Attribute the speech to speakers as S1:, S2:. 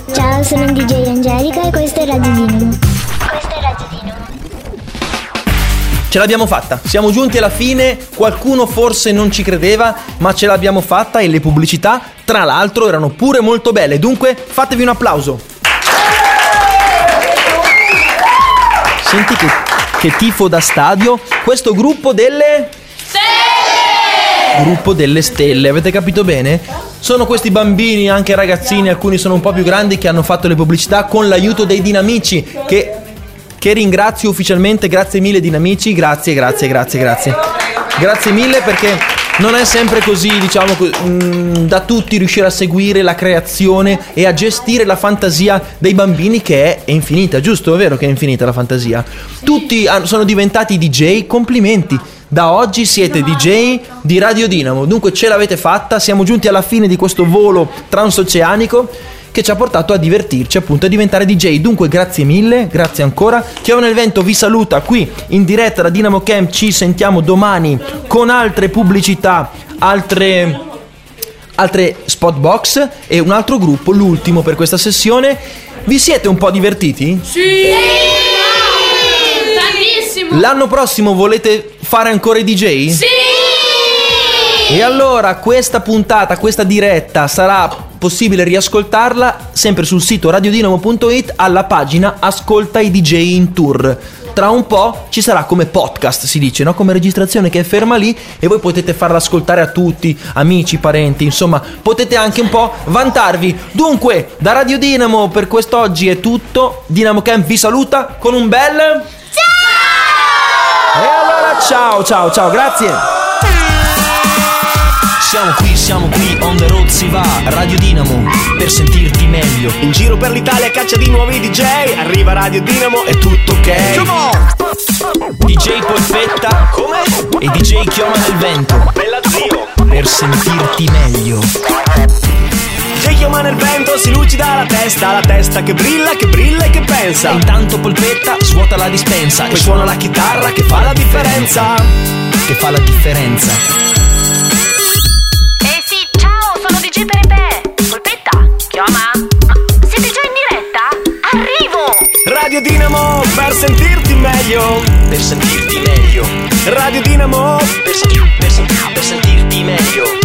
S1: Ciao, sono DJ Angelica e questo è Radio Dinamo.
S2: Ce l'abbiamo fatta, siamo giunti alla fine, qualcuno forse non ci credeva, ma ce l'abbiamo fatta e le pubblicità, tra l'altro, erano pure molto belle, dunque fatevi un applauso. Senti che tifo da stadio, questo gruppo delle stelle! Gruppo delle stelle, avete capito bene? Sono questi bambini, anche ragazzini, alcuni sono un po' più grandi, che hanno fatto le pubblicità con l'aiuto dei Dinamici, che ringrazio ufficialmente. Grazie mille Dinamici, grazie mille, perché non è sempre così, diciamo, da tutti riuscire a seguire la creazione e a gestire la fantasia dei bambini, che è infinita, giusto? È vero che è infinita la fantasia. Tutti sono diventati DJ, complimenti. Da oggi siete DJ di Radio Dinamo, dunque ce l'avete fatta, siamo giunti alla fine di questo volo transoceanico che ci ha portato a divertirci, appunto, a diventare DJ. Dunque grazie mille, grazie ancora. Chioma nel Vento vi saluta qui in diretta da Dinamo Camp. Ci sentiamo domani con altre pubblicità, altre spot box e un altro gruppo, l'ultimo per questa sessione. Vi siete un po' divertiti?
S3: Sì! Tantissimo!
S2: L'anno prossimo volete fare ancora i DJ?
S3: Sì!
S2: E allora questa puntata, questa diretta sarà possibile riascoltarla sempre sul sito radiodinamo.it alla pagina Ascolta i DJ in Tour. Tra un po' ci sarà come podcast, si dice, no? Come registrazione che è ferma lì e voi potete farla ascoltare a tutti, amici, parenti, insomma, potete anche un po' vantarvi. Dunque, da Radio Dinamo per quest'oggi è tutto. Dinamo Camp vi saluta con un bel ciao! E allora ciao, grazie. Siamo qui, on the road si va, Radio Dinamo, per sentirti meglio.
S4: In giro per l'Italia a caccia di nuovi DJ, arriva Radio Dinamo e tutto ok. Come on!
S2: DJ Polpetta,
S4: come?
S2: E DJ Chioma nel Vento,
S4: Bella zio!
S2: per sentirti meglio.
S4: DJ Chioma nel Vento si lucida la testa che brilla e che pensa.
S2: E intanto Polpetta svuota la dispensa
S4: Poi suona la chitarra che fa la differenza.
S2: Che fa la differenza.
S5: Sono DJ per te. Polpetta, Chioma, siete già in diretta? Arrivo!
S4: Radio Dinamo per sentirti meglio.
S2: Per sentirti meglio.
S4: Radio Dinamo
S2: per sentirti meglio.